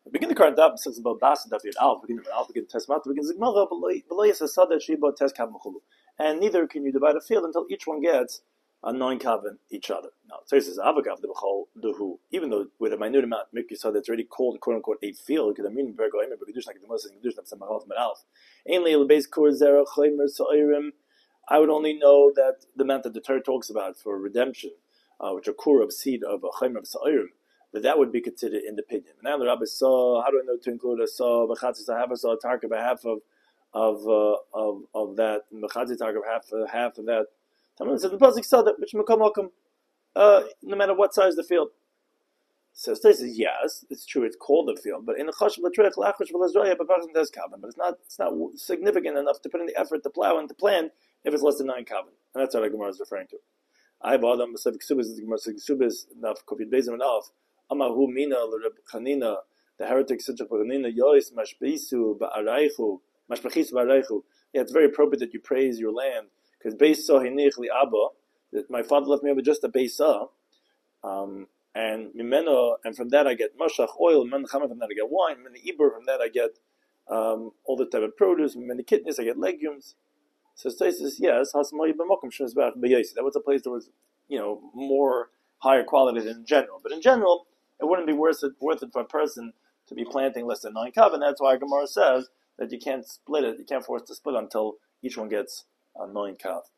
Begin the current daf says about das daf yud alf. Begin with alf. Begin test mat. Begin zigmara. V'lo yisasada shiba test kav mechulu. And neither can you divide a field until each one gets a 9 kavan each other. Now, so this is avagav the b'chol duhu. Even though with a minute amount, mikri saw that's already called quote unquote a field, because I mean bergo emer begedush like the most gedush like some half alf. Ainly lebeis kor zera chaymer so'irim. I would only know that the amount that the Torah talks about for redemption, which are core of seed of a chaymer of so'irim, that would be considered in the opinion. Now the rabbi saw. How do I know to include a saw? B'chatzis I have a saw a tark of a half of that. B'chatzis tark of half of that. Someone said the pasuk saw that which makom no matter what size the field. So this is yes, it's true. It's called a field, but in the chash v'letrech lachush v'lezroya, but does kavan. But it's not significant enough to put in the effort to plow and to plan if it's less than 9 kavan, and that's what the Gemara is referring to. I have Adam Masavik Subis, the Gemara Subis enough Kovid Bezim enough. Amahu Mina l'Reb Chanina, the heretic such a Chanina Yois Mashbisu ba'araychu Mashbachisu ba'araychu. Yeah, it's very appropriate that you praise your land because Beisa Hinich li Abba, that my father left me with just a Beisa. And mimeno, and from that I get mashach oil, and from that I get wine, and the ibur, from that I get all the type of produce, and many kidneys, I get legumes. So says yes, that was a place that was, more higher quality than in general. But in general, it wouldn't be worth it for a person to be planting less than 9 kav, and that's why Gemara says that you can't split it, you can't force to split until each one gets 9 kav.